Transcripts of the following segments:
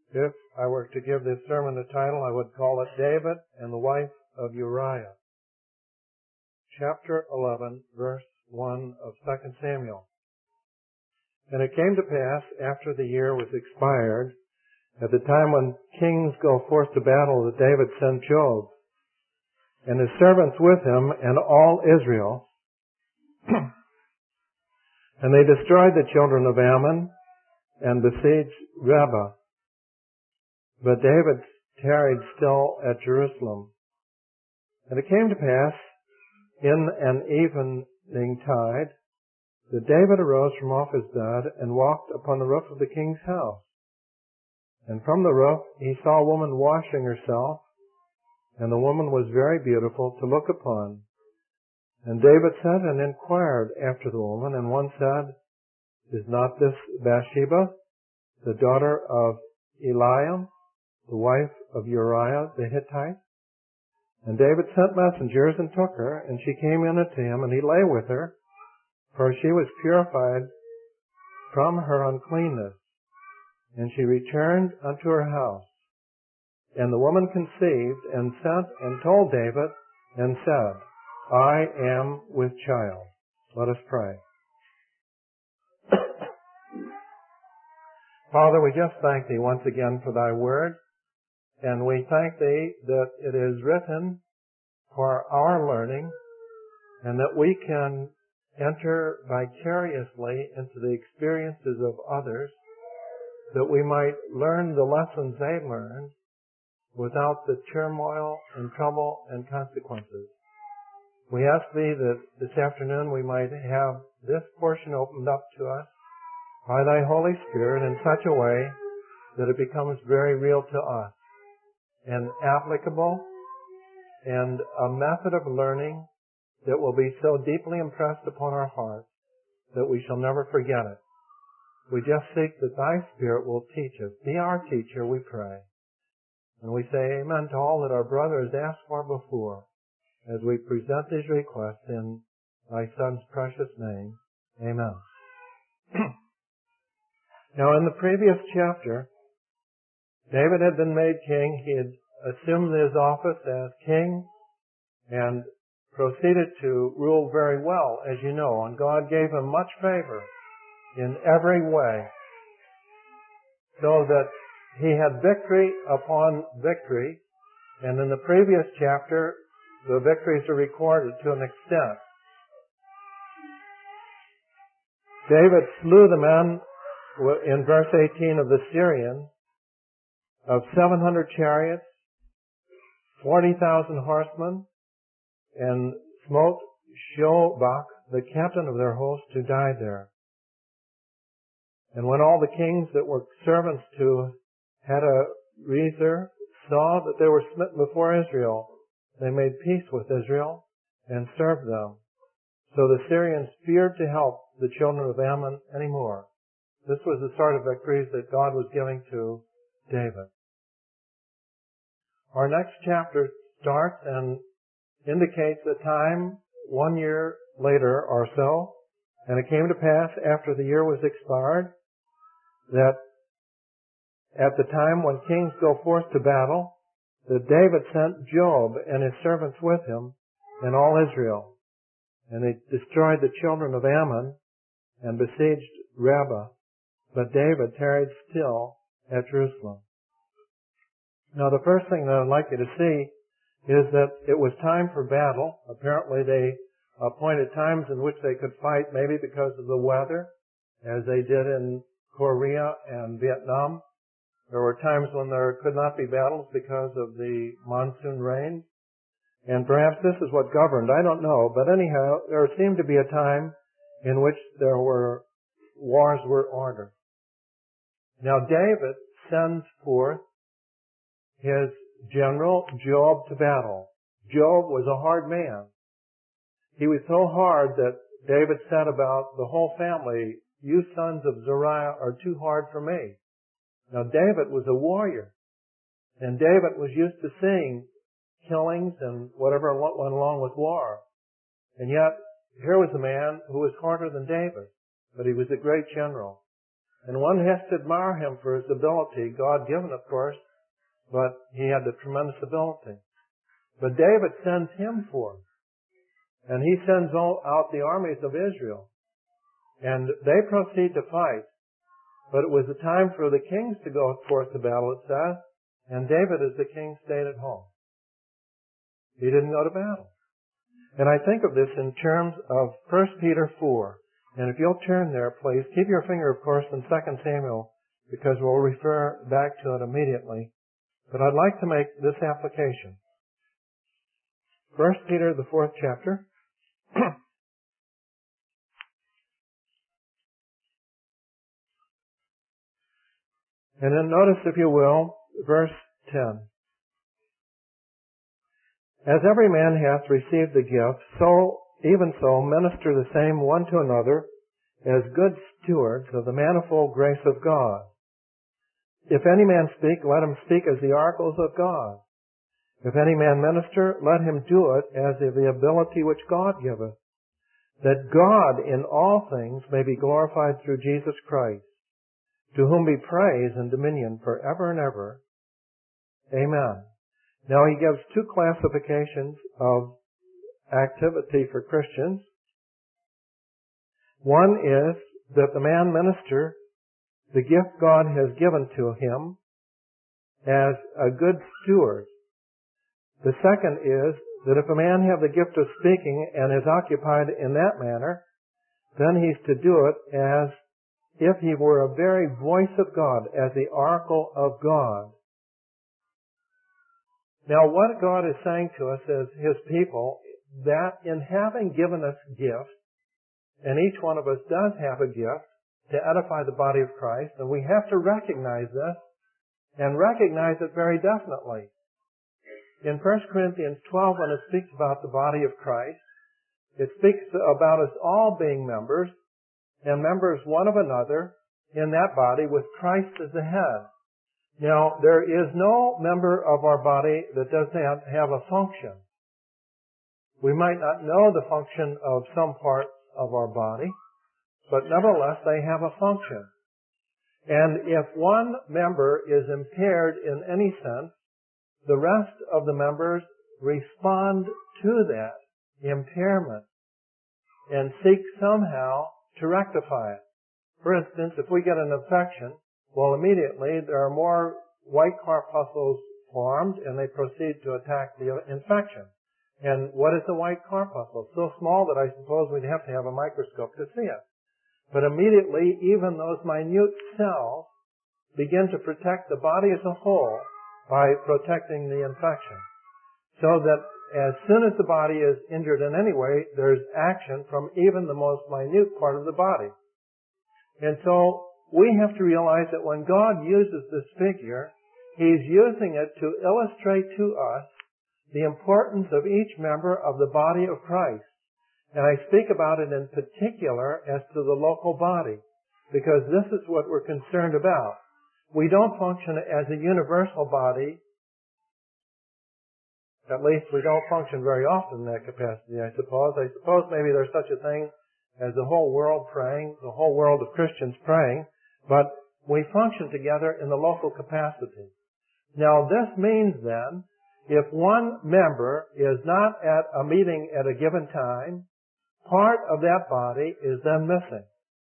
If I were to give this sermon a title, I would call it David and the Wife of Uriah. Chapter 11, verse 1 of 2 Samuel. And it came to pass, after the year was expired, at the time when kings go forth to battle, that David sent Joab, and his servants with him, and all Israel. And they destroyed the children of Ammon, and besieged Rabbah. But David tarried still at Jerusalem. And it came to pass, in an evening tide, that David arose from off his bed, and walked upon the roof of the king's house. And from the roof he saw a woman washing herself, and the woman was very beautiful to look upon. And David sent and inquired after the woman, and one said, Is not this Bathsheba, the daughter of Eliam, the wife of Uriah the Hittite? And David sent messengers and took her, and she came in unto him, and he lay with her, for she was purified from her uncleanness. And she returned unto her house. And the woman conceived, and sent and told David, and said, I am with child. Let us pray. Father, we just thank Thee once again for Thy word, and we thank Thee that it is written for our learning, and that we can enter vicariously into the experiences of others, that we might learn the lessons they learned without the turmoil and trouble and consequences. We ask Thee that this afternoon we might have this portion opened up to us by Thy Holy Spirit in such a way that it becomes very real to us and applicable, and a method of learning that will be so deeply impressed upon our hearts that we shall never forget it. We just seek that Thy Spirit will teach us. Be our teacher, we pray. And we say amen to all that our brother has asked for before, as we present these requests in Thy Son's precious name. Amen. Now, in the previous chapter, David had been made king. He had assumed his office as king and proceeded to rule very well, as you know, and God gave him much favor in every way, so that he had victory upon victory, and in the previous chapter, the victories are recorded to an extent. David slew the men, in verse 18, of the Syrians, of 700 chariots, 40,000 horsemen, and smote Shobach, the captain of their host, who died there. And when all the kings that were servants to Hadarezer saw that they were smitten before Israel, they made peace with Israel and served them. So the Syrians feared to help the children of Ammon anymore. This was the sort of victories that God was giving to David. Our next chapter starts and indicates a time 1 year later or so, and it came to pass after the year was expired that at the time when kings go forth to battle, that David sent Joab and his servants with him and all Israel. And they destroyed the children of Ammon and besieged Rabbah, but David tarried still at Jerusalem. Now the first thing that I'd like you to see is that it was time for battle. Apparently they appointed times in which they could fight, maybe because of the weather, as they did in Korea and Vietnam. There were times when there could not be battles because of the monsoon rain. And perhaps this is what governed. I don't know. But anyhow, there seemed to be a time in which wars were ordered. Now David sends forth his general Joab to battle. Joab was a hard man. He was so hard that David said about the whole family, you sons of Zeruiah are too hard for me. Now David was a warrior, and David was used to seeing killings and whatever went along with war. And yet, here was a man who was harder than David, but he was a great general. And one has to admire him for his ability, God-given, of course, but he had a tremendous ability. But David sends him forth, and he sends out the armies of Israel, and they proceed to fight. But it was the time for the kings to go forth to battle, it says, and David as the king stayed at home. He didn't go to battle. And I think of this in terms of 1 Peter 4. And if you'll turn there, please, keep your finger, of course, in 2 Samuel, because we'll refer back to it immediately. But I'd like to make this application. 1 Peter, the 4th chapter. And then notice, if you will, verse 10. As every man hath received the gift, even so minister the same one to another as good stewards of the manifold grace of God. If any man speak, let him speak as the oracles of God. If any man minister, let him do it as of the ability which God giveth, that God in all things may be glorified through Jesus Christ, to whom be praise and dominion forever and ever. Amen. Now he gives two classifications of activity for Christians. One is that the man minister the gift God has given to him as a good steward. The second is that if a man have the gift of speaking and is occupied in that manner, then he's to do it as if he were a very voice of God, as the oracle of God. Now, what God is saying to us as His people, that in having given us gifts, and each one of us does have a gift to edify the body of Christ, and we have to recognize this, and recognize it very definitely. In 1 Corinthians 12, when it speaks about the body of Christ, it speaks about us all being members, and members one of another in that body with Christ as the head. Now, there is no member of our body that does not have a function. We might not know the function of some parts of our body, but nevertheless they have a function. And if one member is impaired in any sense, the rest of the members respond to that impairment and seek somehow to rectify it. For instance, if we get an infection, well, immediately there are more white corpuscles formed and they proceed to attack the infection. And what is the white corpuscle? So small that I suppose we'd have to have a microscope to see it. But immediately, even those minute cells begin to protect the body as a whole by protecting the infection. So that as soon as the body is injured in any way, there's action from even the most minute part of the body. And so we have to realize that when God uses this figure, He's using it to illustrate to us the importance of each member of the body of Christ. And I speak about it in particular as to the local body, because this is what we're concerned about. We don't function as a universal body. At least we don't function very often in that capacity, I suppose. I suppose maybe there's such a thing as the whole world praying, the whole world of Christians praying, but we function together in the local capacity. Now this means then, if one member is not at a meeting at a given time, part of that body is then missing.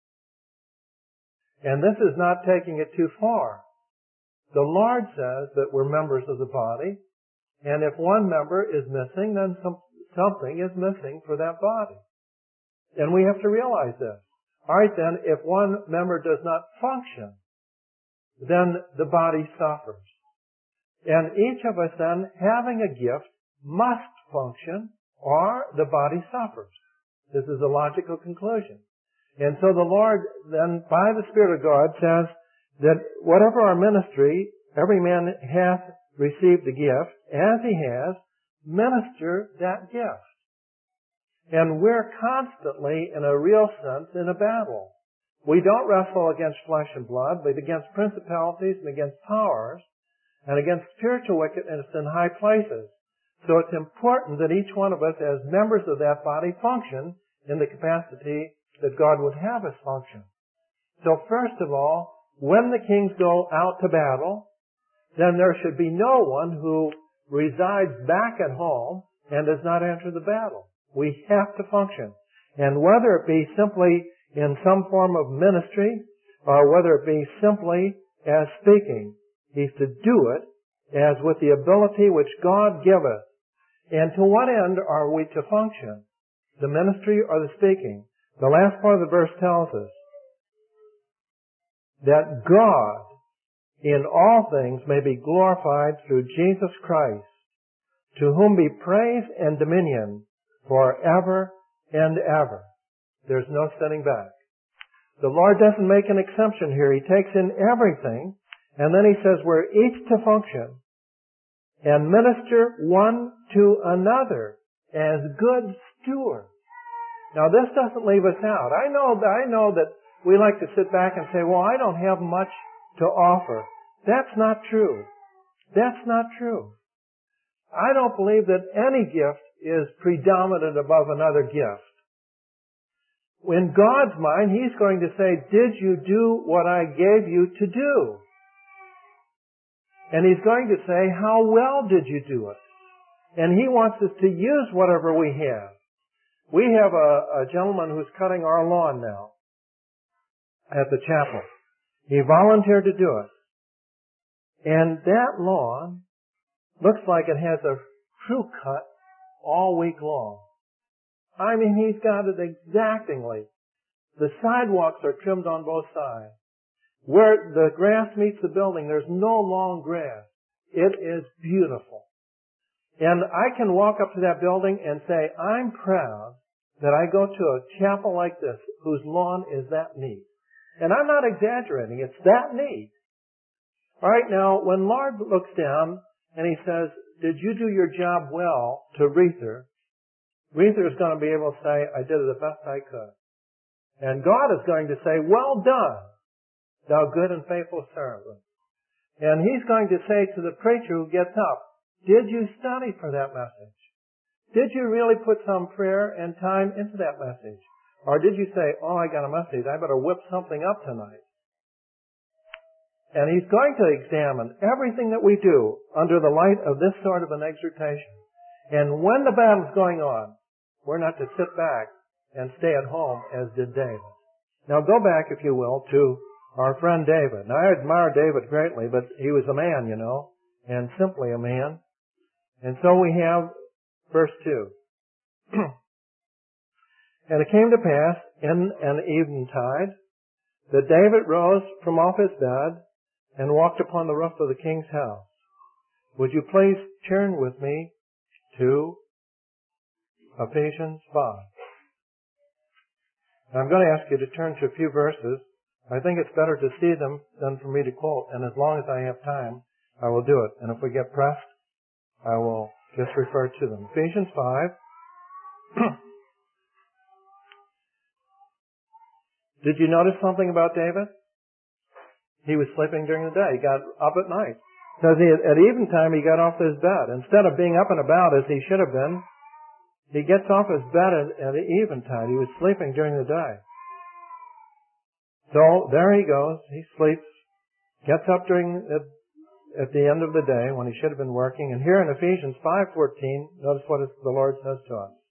And this is not taking it too far. The Lord says that we're members of the body, and if one member is missing, then something is missing for that body. And we have to realize this. Alright then, if one member does not function, then the body suffers. And each of us then, having a gift, must function, or the body suffers. This is a logical conclusion. And so the Lord then, by the Spirit of God, says that whatever our ministry, every man hath received a gift, as he has, minister that gift. And we're constantly, in a real sense, in a battle. We don't wrestle against flesh and blood, but against principalities and against powers, and against spiritual wickedness in high places. So it's important that each one of us, as members of that body, function in the capacity that God would have us function. So first of all, when the kings go out to battle, then there should be no one who resides back at home and does not enter the battle. We have to function. And whether it be simply in some form of ministry, or whether it be simply as speaking, he's to do it as with the ability which God giveth. And to what end are we to function? The ministry or the speaking? The last part of the verse tells us that God in all things may be glorified through Jesus Christ, to whom be praise and dominion forever and ever. There's no sitting back. The Lord doesn't make an exception here. He takes in everything, and then He says we're each to function and minister one to another as good stewards. Now this doesn't leave us out. I know that we like to sit back and say, well, I don't have much to offer. That's not true. That's not true. I don't believe that any gift is predominant above another gift. In God's mind, He's going to say, did you do what I gave you to do? And He's going to say, how well did you do it? And He wants us to use whatever we have. We have a gentleman who's cutting our lawn now at the chapel. He volunteered to do it. And that lawn looks like it has a crew cut all week long. I mean, he's got it exactingly. The sidewalks are trimmed on both sides. Where the grass meets the building, there's no long grass. It is beautiful. And I can walk up to that building and say, I'm proud that I go to a chapel like this whose lawn is that neat. And I'm not exaggerating. It's that neat. All right, now, when Lord looks down and He says, did you do your job well to Rether? Rether is going to be able to say, I did it the best I could. And God is going to say, well done, thou good and faithful servant. And He's going to say to the preacher who gets up, did you study for that message? Did you really put some prayer and time into that message? Or did you say, oh, I got a message, I better whip something up tonight? And He's going to examine everything that we do under the light of this sort of an exhortation. And when the battle's going on, we're not to sit back and stay at home as did David. Now go back, if you will, to our friend David. Now I admire David greatly, but he was a man, you know, and simply a man. And so we have verse 2. And it came to pass in an eventide that David rose from off his bed and walked upon the roof of the king's house. Would you please turn with me to Ephesians 5. I'm going to ask you to turn to a few verses. I think it's better to see them than for me to quote, and as long as I have time, I will do it. And if we get pressed, I will just refer to them. Ephesians 5. Did you notice something about David? He was sleeping during the day. He got up at night. Because at eventime he got off his bed. Instead of being up and about as he should have been, he gets off his bed at eventide. He was sleeping during the day. So there he goes. He sleeps, gets up at the end of the day when he should have been working. And here in Ephesians 5:14, notice what the Lord says to us.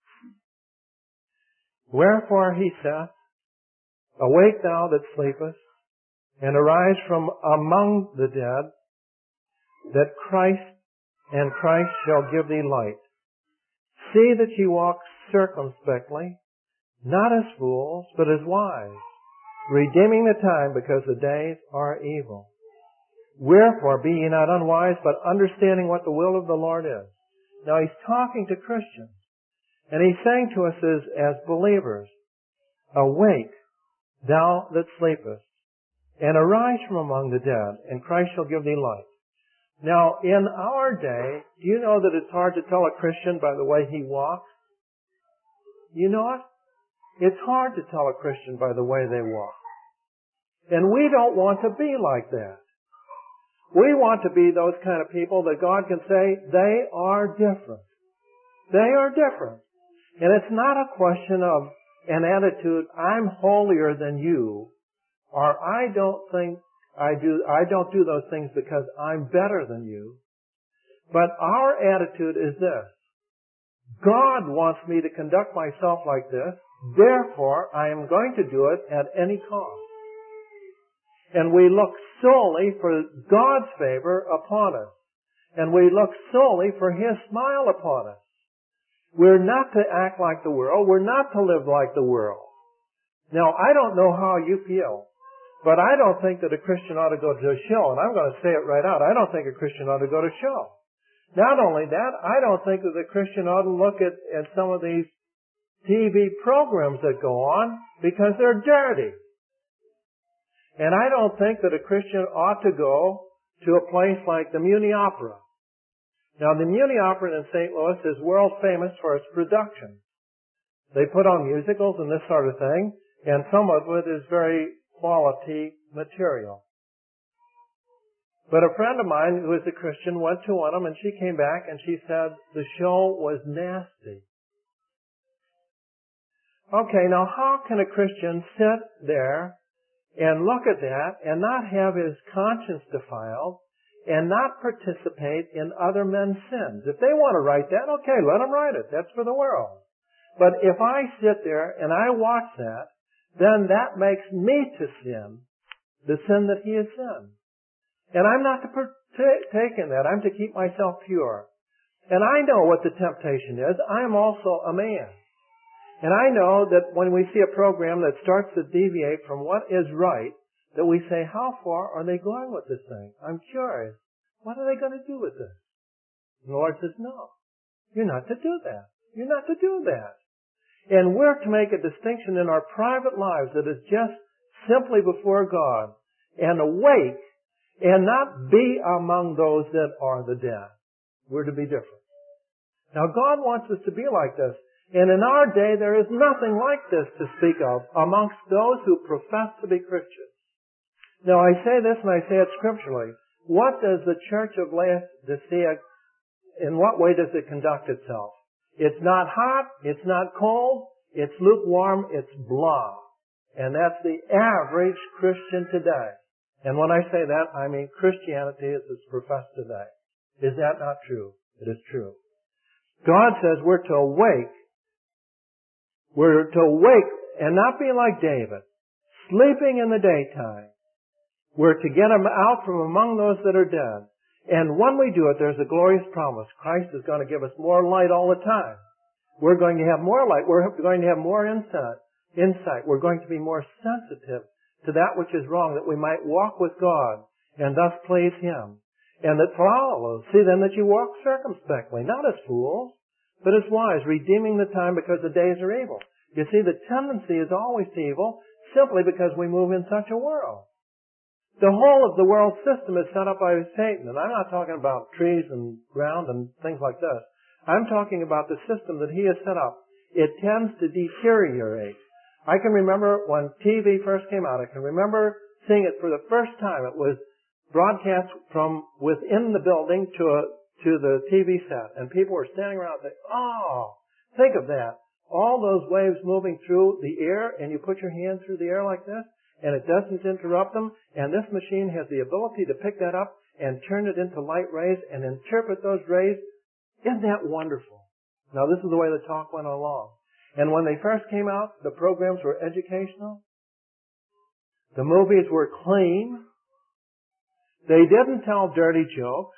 Wherefore He saith, awake thou that sleepest, and arise from among the dead, that Christ shall give thee light. See that ye walk circumspectly, not as fools, but as wise, redeeming the time, because the days are evil. Wherefore be ye not unwise, but understanding what the will of the Lord is. Now He's talking to Christians, and He's saying to us as believers, awake, thou that sleepest, and arise from among the dead, and Christ shall give thee light. Now, in our day, do you know that it's hard to tell a Christian by the way he walks? You know it? It's hard to tell a Christian by the way they walk. And we don't want to be like that. We want to be those kind of people that God can say, they are different. They are different. And it's not a question of an attitude, I'm holier than you, or I don't do those things because I'm better than you. But our attitude is this: God wants me to conduct myself like this, therefore I am going to do it at any cost. And we look solely for God's favor upon us. And we look solely for His smile upon us. We're not to act like the world. We're not to live like the world. Now, I don't know how you feel, but I don't think that a Christian ought to go to a show. And I'm going to say it right out. I don't think a Christian ought to go to a show. Not only that, I don't think that a Christian ought to look at some of these TV programs that go on because they're dirty. And I don't think that a Christian ought to go to a place like the Muni Opera. Now, the Muni Opera in St. Louis is world famous for its production. They put on musicals and this sort of thing, and some of it is very quality material. But a friend of mine who is a Christian went to one of them, and she came back and she said the show was nasty. Okay, now how can a Christian sit there and look at that and not have his conscience defiled and not participate in other men's sins? If they want to write that, okay, let them write it. That's for the world. But if I sit there and I watch that, then that makes me to sin the sin that he has sinned. And I'm not to partake in that. I'm to keep myself pure. And I know what the temptation is. I am also a man. And I know that when we see a program that starts to deviate from what is right, that we say, how far are they going with this thing? I'm curious. What are they going to do with this? And the Lord says, no. You're not to do that. You're not to do that. And we're to make a distinction in our private lives that is just simply before God and awake and not be among those that are the dead. We're to be different. Now God wants us to be like this. And in our day there is nothing like this to speak of amongst those who profess to be Christians. Now I say this and I say it scripturally. What does the church of Laodicea, in what way does it conduct itself? It's not hot, it's not cold, it's lukewarm, it's blah. And that's the average Christian today. And when I say that, I mean Christianity as it's professed today. Is that not true? It is true. God says we're to awake. We're to awake and not be like David, sleeping in the daytime. We're to get them out from among those that are dead. And when we do it, there's a glorious promise. Christ is going to give us more light all the time. We're going to have more light. We're going to have more insight. We're going to be more sensitive to that which is wrong, that we might walk with God and thus please Him. And that follows. See then that you walk circumspectly, not as fools, but as wise, redeeming the time because the days are evil. You see, the tendency is always to evil simply because we move in such a world. The whole of the world system is set up by Satan, and I'm not talking about trees and ground and things like this. I'm talking about the system that he has set up. It tends to deteriorate. I can remember when TV first came out, I can remember seeing it for the first time. It was broadcast from within the building to the TV set, and people were standing around and saying, oh, think of that. All those waves moving through the air, and you put your hand through the air like this, and it doesn't interrupt them, and this machine has the ability to pick that up and turn it into light rays and interpret those rays. Isn't that wonderful? Now, this is the way the talk went along. And when they first came out, the programs were educational. The movies were clean. They didn't tell dirty jokes.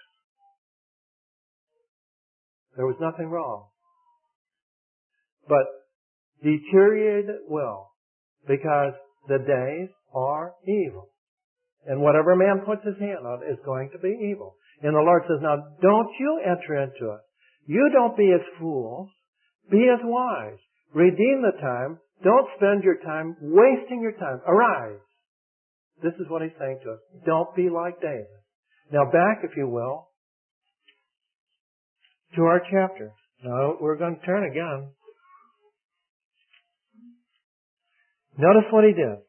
There was nothing wrong. But deteriorated it will, because the days are evil. And whatever man puts his hand on is going to be evil. And the Lord says, now don't you enter into it. You don't be as fools. Be as wise. Redeem the time. Don't spend your time wasting your time. Arise. This is what he's saying to us. Don't be like David. Now back, if you will, to our chapter. Now we're going to turn again. Notice what he did.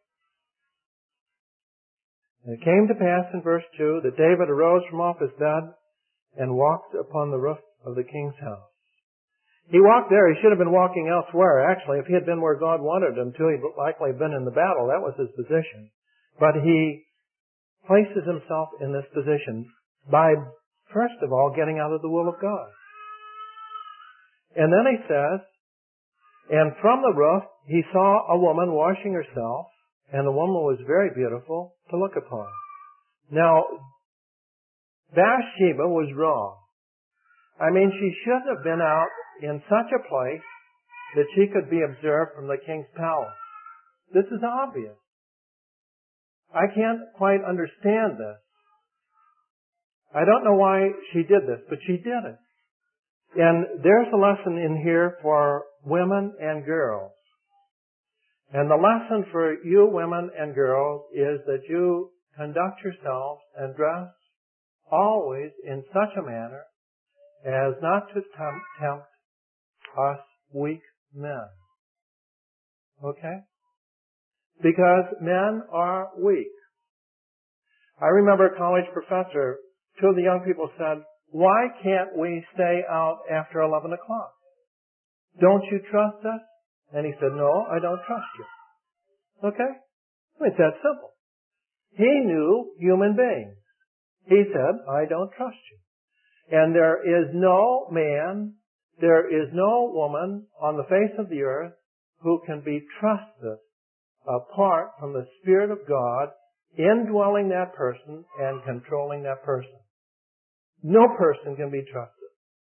And it came to pass in verse 2 that David arose from off his bed and walked upon the roof of the king's house. He walked there. He should have been walking elsewhere. Actually, if he had been where God wanted him to, he'd likely have been in the battle. That was his position. But he places himself in this position by, first of all, getting out of the will of God. And then he says, and from the roof he saw a woman washing herself, and the woman was very beautiful to look upon. Now, Bathsheba was wrong. I mean, she shouldn't have been out in such a place that she could be observed from the king's palace. This is obvious. I can't quite understand this. I don't know why she did this, but she did it. And there's a lesson in here for women and girls. And the lesson for you women and girls is that you conduct yourselves and dress always in such a manner as not to tempt us weak men. Okay? Because men are weak. I remember a college professor, two of the young people said, "Why can't we stay out after 11 o'clock? Don't you trust us?" And he said, "No, I don't trust you." Okay? I mean, it's that simple. He knew human beings. He said, "I don't trust you." And there is no man, there is no woman on the face of the earth who can be trusted apart from the Spirit of God indwelling that person and controlling that person. No person can be trusted.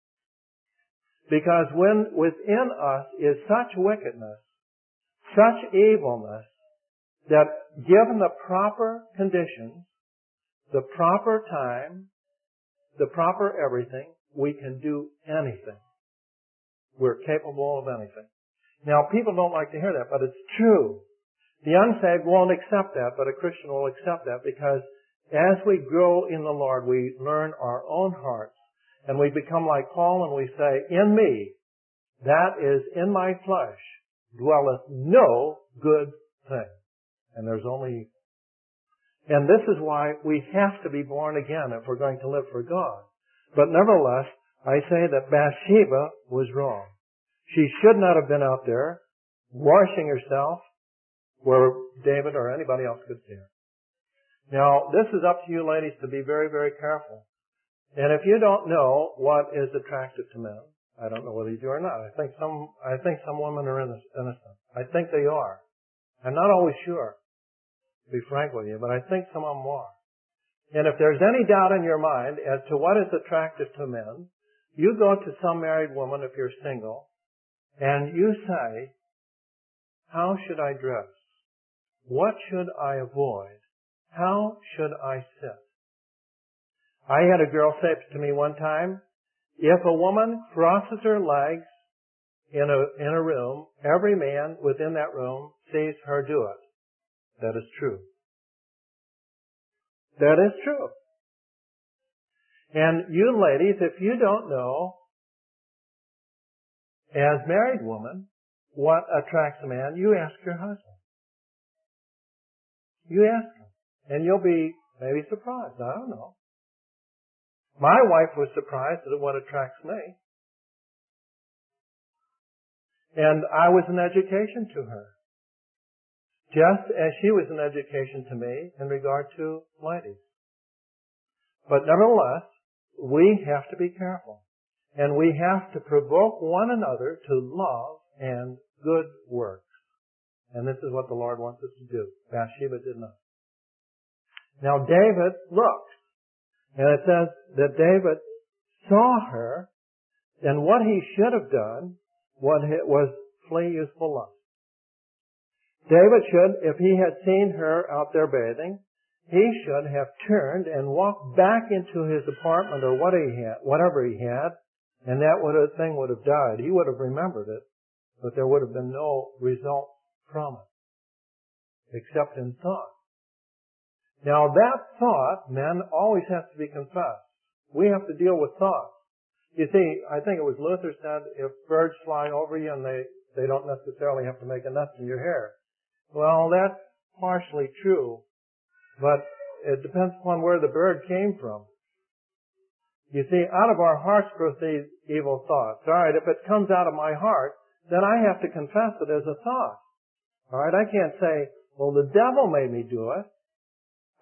Because when within us is such wickedness, such evilness, that given the proper conditions, the proper time, the proper everything, we can do anything. We're capable of anything. Now, people don't like to hear that, but it's true. The unsaved won't accept that, but a Christian will accept that because as we grow in the Lord, we learn our own hearts and we become like Paul and we say, "In me, that is in my flesh, dwelleth no good thing." And there's only, and this is why we have to be born again if we're going to live for God. But nevertheless, I say that Bathsheba was wrong. She should not have been out there washing herself where David or anybody else could see her. Now, this is up to you ladies to be very, very careful. And if you don't know what is attractive to men, I don't know whether you do or not. I think some women are innocent. I think they are. I'm not always sure, to be frank with you, but I think some of them are. And if there's any doubt in your mind as to what is attractive to men, you go to some married woman if you're single, and you say, "How should I dress? What should I avoid? How should I sit?" I had a girl say to me one time, "If a woman crosses her legs in a room, every man within that room sees her do it." That is true. That is true. And you ladies, if you don't know, as married women, what attracts a man, you ask your husband. You ask him. And you'll be maybe surprised. I don't know. My wife was surprised at what attracts me. And I was an education to her. Just as she was an education to me in regard to ladies. But nevertheless, we have to be careful. And we have to provoke one another to love and good works. And this is what the Lord wants us to do. Bathsheba did not. Now David looked. And it says that David saw her, and what he should have done was flee youthful lust. David should, if he had seen her out there bathing, he should have turned and walked back into his apartment or whatever he had, and that thing would have died. He would have remembered it, but there would have been no result from it, except in thought. Now that thought, men, always has to be confessed. We have to deal with thoughts. You see, I think it was Luther said, if birds fly over you and they don't necessarily have to make a nest in your hair. Well, that's partially true, but it depends upon where the bird came from. You see, out of our hearts proceed evil thoughts. All right, if it comes out of my heart, then I have to confess it as a thought. All right, I can't say, well, the devil made me do it.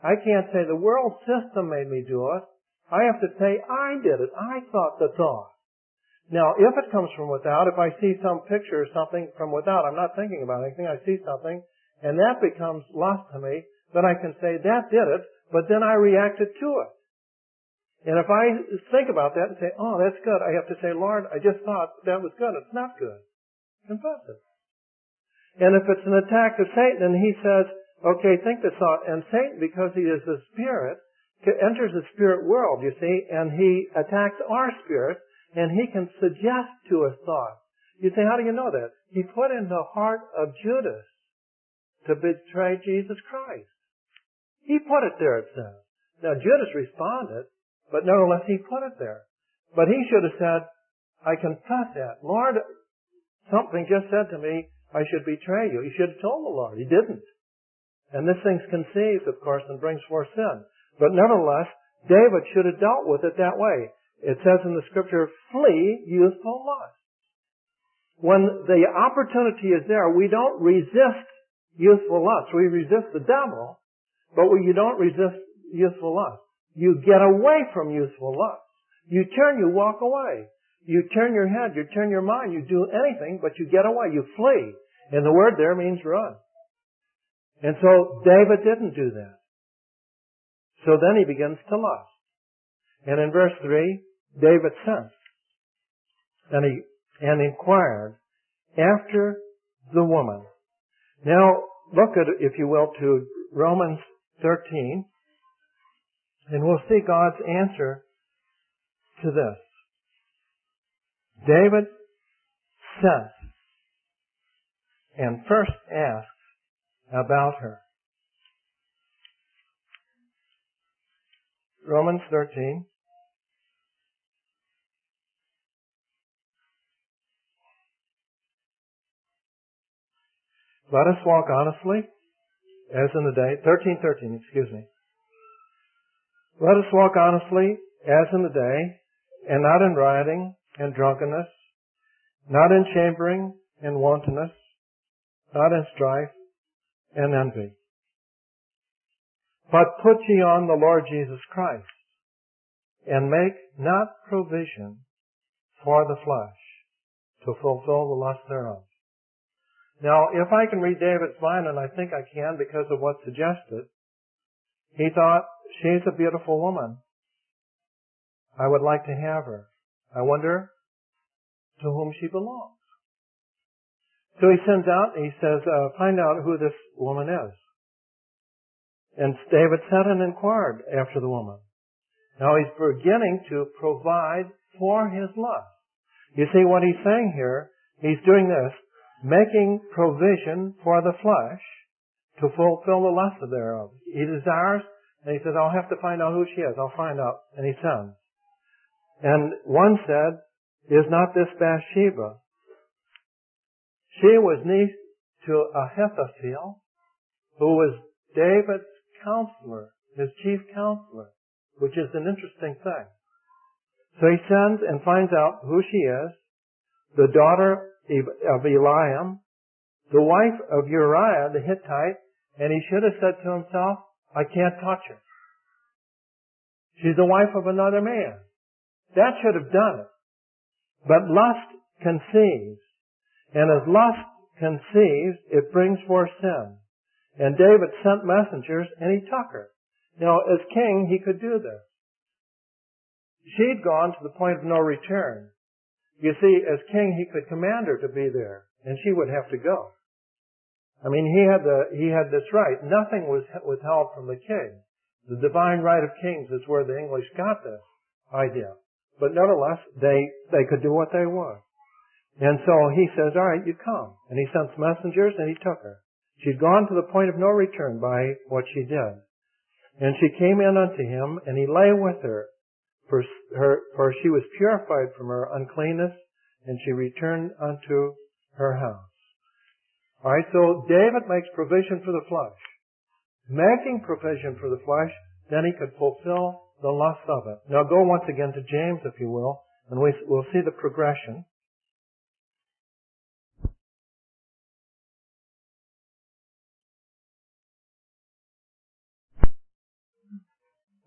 I can't say the world system made me do it. I have to say I did it. I thought the thought. Now, if it comes from without, if I see some picture or something from without, I'm not thinking about anything, I see something, and that becomes lust to me, then I can say that did it, but then I reacted to it. And if I think about that and say, oh, that's good, I have to say, Lord, I just thought that was good. It's not good. Confess it. And if it's an attack of Satan and he says, okay, think this thought, and Satan, because he is a spirit, enters the spirit world, you see, and he attacks our spirit, and he can suggest to us thoughts. You say, how do you know that? He put in the heart of Judas to betray Jesus Christ. He put it there, it says. Now, Judas responded, but nevertheless, he put it there. But he should have said, I confess that. Lord, something just said to me, I should betray you. He should have told the Lord. He didn't. And this thing's conceived, of course, and brings forth sin. But nevertheless, David should have dealt with it that way. It says in the scripture, flee youthful lust. When the opportunity is there, we don't resist youthful lust. We resist the devil, but you don't resist youthful lust. You get away from youthful lust. You turn, you walk away. You turn your head, you turn your mind, you do anything, but you get away, you flee. And the word there means run. And so David didn't do that. So then he begins to lust. And in verse 3, David sent and inquired after the woman. Now, look at, if you will, to Romans 13, and we'll see God's answer to this. David sent and first asked about her. Romans 13. Let us walk honestly, as in the day, 13:13, excuse me. Let us walk honestly, as in the day, and not in rioting and drunkenness, not in chambering and wantonness, not in strife and envy. But put ye on the Lord Jesus Christ, and make not provision for the flesh to fulfill the lust thereof. Now, if I can read David's mind, and I think I can because of what's suggested, he thought, she's a beautiful woman. I would like to have her. I wonder to whom she belongs. So he sends out, he says, find out who this woman is. And David sent and inquired after the woman. Now he's beginning to provide for his lust. You see what he's saying here? He's doing this, making provision for the flesh to fulfill the lust thereof. He desires, and he says, I'll have to find out who she is. I'll find out. And he sends. And one said, is not this Bathsheba? She was niece to Ahithophel, who was David's counselor, his chief counselor, which is an interesting thing. So he sends and finds out who she is, the daughter of Eliam, the wife of Uriah the Hittite, and he should have said to himself, I can't touch her. She's the wife of another man. That should have done it. But lust conceives. And as lust conceives, it brings forth sin. And David sent messengers and he took her. Now, as king, he could do this. She'd gone to the point of no return. You see, as king, he could command her to be there, and she would have to go. I mean, he had this right. Nothing was withheld from the king. The divine right of kings is where the English got this idea. But nevertheless, they could do what they would. And so he says, all right, you come. And he sends messengers and he took her. She'd gone to the point of no return by what she did. And she came in unto him, and he lay with her, for she was purified from her uncleanness, and she returned unto her house. All right, so David makes provision for the flesh. Making provision for the flesh, then he could fulfill the lust of it. Now go once again to James, if you will, and we'll see the progression.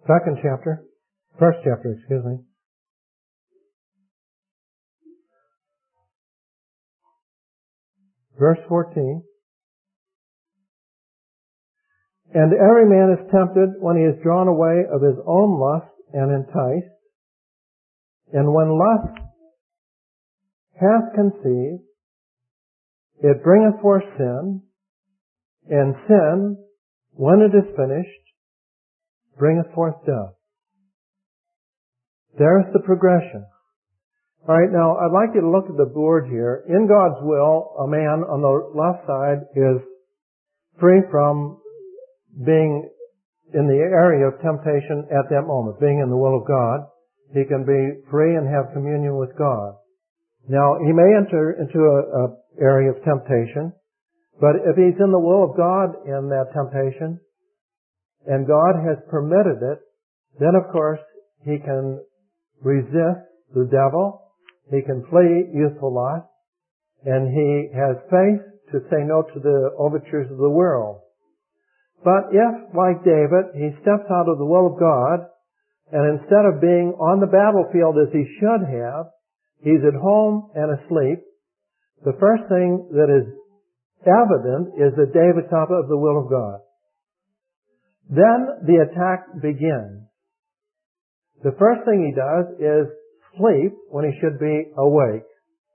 First chapter, excuse me. Verse 14. And every man is tempted when he is drawn away of his own lust and enticed. And when lust hath conceived, it bringeth forth sin, and sin, when it is finished, bringeth forth death. There's the progression. Alright, now I'd like you to look at the board here. In God's will, a man on the left side is free from being in the area of temptation at that moment, being in the will of God. He can be free and have communion with God. Now, he may enter into an area of temptation, but if he's in the will of God in that temptation, and God has permitted it, then of course he can resist the devil, he can flee youthful lust, and he has faith to say no to the overtures of the world. But if, like David, he steps out of the will of God, and instead of being on the battlefield as he should have, he's at home and asleep, the first thing that is evident is that David's out of the will of God. Then the attack begins. The first thing he does is sleep when he should be awake.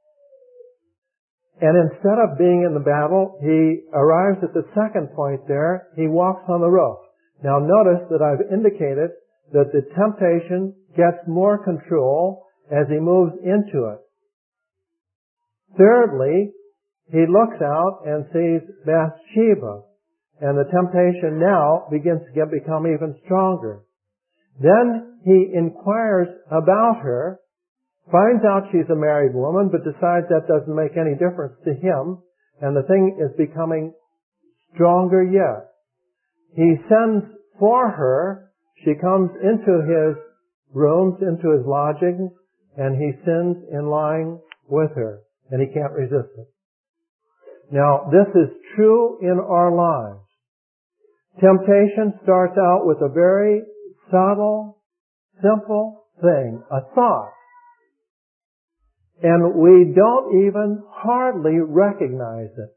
And instead of being in the battle, he arrives at the second point there. He walks on the roof. Now notice that I've indicated that the temptation gets more control as he moves into it. Thirdly, he looks out and sees Bathsheba, and the temptation now begins to become even stronger. Then he inquires about her, finds out she's a married woman, but decides that doesn't make any difference to him, and the thing is becoming stronger yet. He sends for her, she comes into his rooms, into his lodgings, and he sins in lying with her, and he can't resist it. Now, this is true in our lives. Temptation starts out with a very subtle, simple thing, a thought. And we don't even hardly recognize it.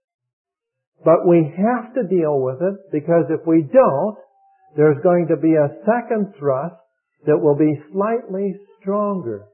But we have to deal with it, because if we don't, there's going to be a second thrust that will be slightly stronger.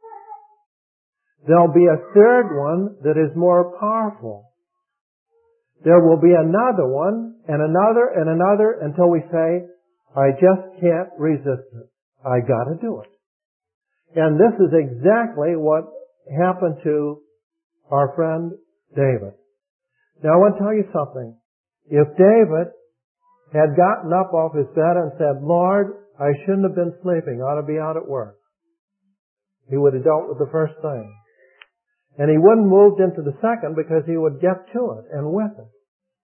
There'll be a third one that is more powerful. There will be another one, and another, until we say, I just can't resist it. I gotta do it. And this is exactly what happened to our friend David. Now I want to tell you something. If David had gotten up off his bed and said, Lord, I shouldn't have been sleeping, I ought to be out at work, he would have dealt with the first thing. And he wouldn't have moved into the second, because he would get to it and with it.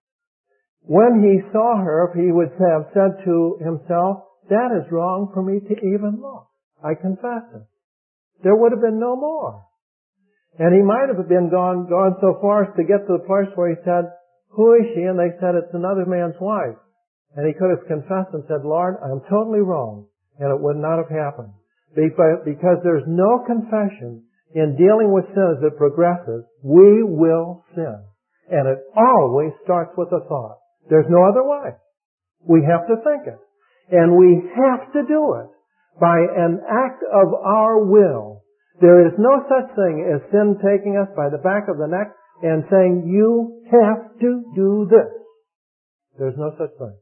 When he saw her, he would have said to himself, that is wrong for me to even look. I confess it. There would have been no more. And he might have been gone so far as to get to the place where he said, who is she? And they said, it's another man's wife. And he could have confessed and said, Lord, I'm totally wrong. And it would not have happened. Because there's no confession in dealing with sin as it progresses, we will sin. And it always starts with a thought. There's no other way. We have to think it. And we have to do it by an act of our will. There is no such thing as sin taking us by the back of the neck and saying, you have to do this. There's no such thing.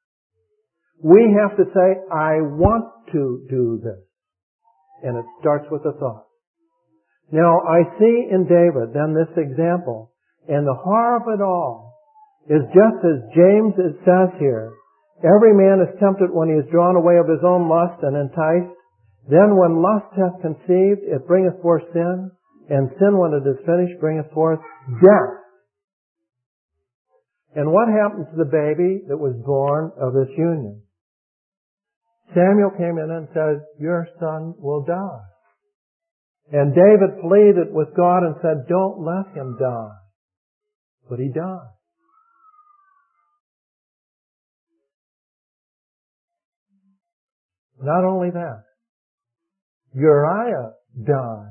We have to say, I want to do this. And it starts with a thought. Now, I see in David then this example, and the horror of it all is just as James it says here, every man is tempted when he is drawn away of his own lust and enticed. Then when lust hath conceived, it bringeth forth sin, and sin when it is finished bringeth forth death. And what happened to the baby that was born of this union? Samuel came in and said, your son will die. And David pleaded with God and said, don't let him die. But he died. Not only that, Uriah died.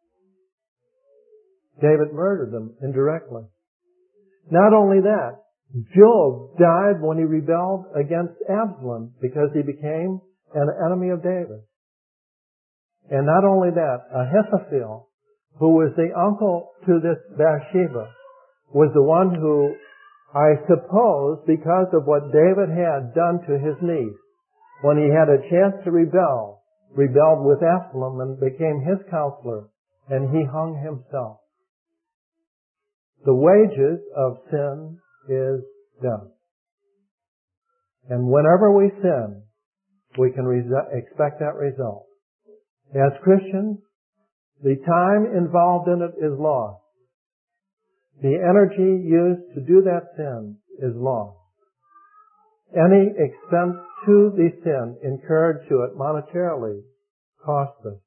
David murdered him indirectly. Not only that, Joab died when he rebelled against Absalom because he became an enemy of David. And not only that, Ahithophel, who was the uncle to this Bathsheba, was the one who, I suppose, because of what David had done to his niece, when he had a chance to rebelled with Absalom and became his counselor, and he hung himself. The wages of sin is death. And whenever we sin, we can expect that result. As Christians, the time involved in it is lost. The energy used to do that sin is lost. Any expense to the sin incurred to it monetarily costs us.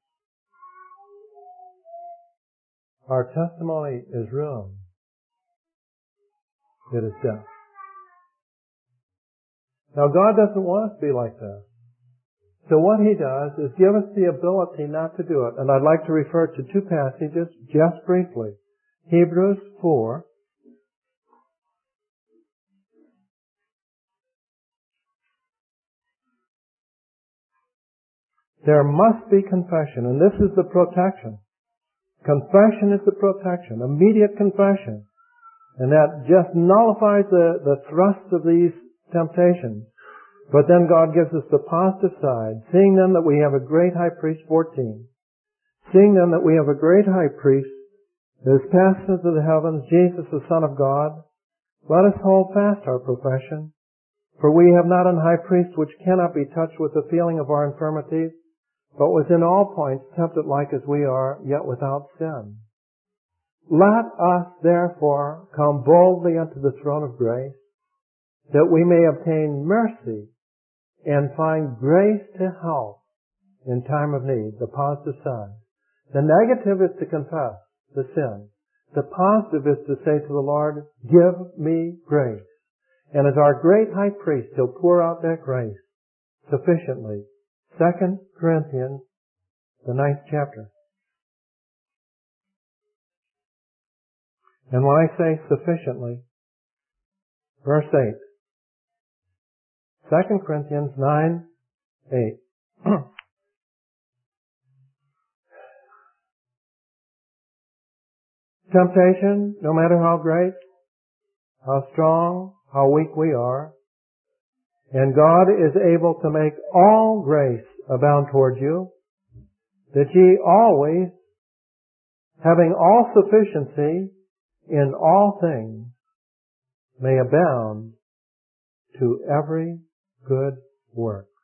Our testimony is ruined. It is death. Now God doesn't want us to be like that. So what He does is give us the ability not to do it. And I'd like to refer to two passages just briefly. Hebrews 4. There must be confession, and this is the protection. Confession is the protection, immediate confession. And that just nullifies the thrust of these temptations. But then God gives us the positive side. Seeing then that we have a great high priest, 14. Seeing then that we have a great high priest that has passed into the heavens, Jesus the Son of God, let us hold fast our profession. For we have not an high priest which cannot be touched with the feeling of our infirmities, but was in all points tempted like as we are, yet without sin. Let us therefore come boldly unto the throne of grace, that we may obtain mercy and find grace to help in time of need, the positive side. The negative is to confess the sin. The positive is to say to the Lord, give me grace. And as our great high priest, He'll pour out that grace sufficiently. 2 Corinthians, the 9th chapter. And when I say sufficiently, verse 8. 2 Corinthians 9, 8. Temptation, no matter how great, how strong, how weak we are, and God is able to make all grace abound toward you, that ye always, having all sufficiency in all things, may abound to every good work.